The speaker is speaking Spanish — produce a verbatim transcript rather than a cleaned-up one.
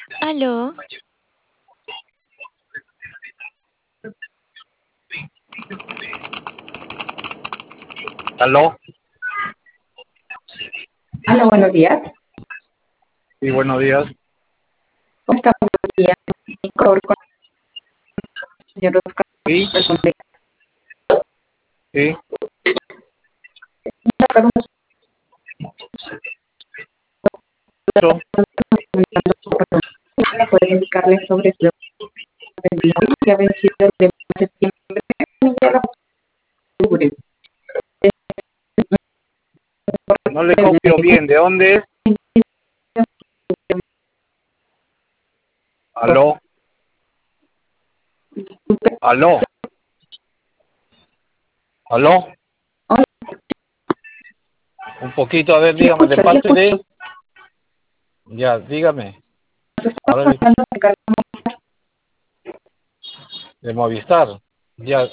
Aló, ¿Aló? Hola, buenos días. Sí, buenos días. ¿Cómo está? Buenos días. Por favor, con el señor Oscar. Sí, sí. Una pregunta Yo, puede indicarle sobre su pensión que ha vencido de septiembre a octubre. no le copio bien. ¿De dónde es? ¿Aló? ¿Aló? ¿Aló? Hola, Un poquito, a ver, sí dígame, de escucho, sí parte escucho. de... Ya, dígame. Nos estamos Ahora le- hablando de Carlos. de Movistar. Ya,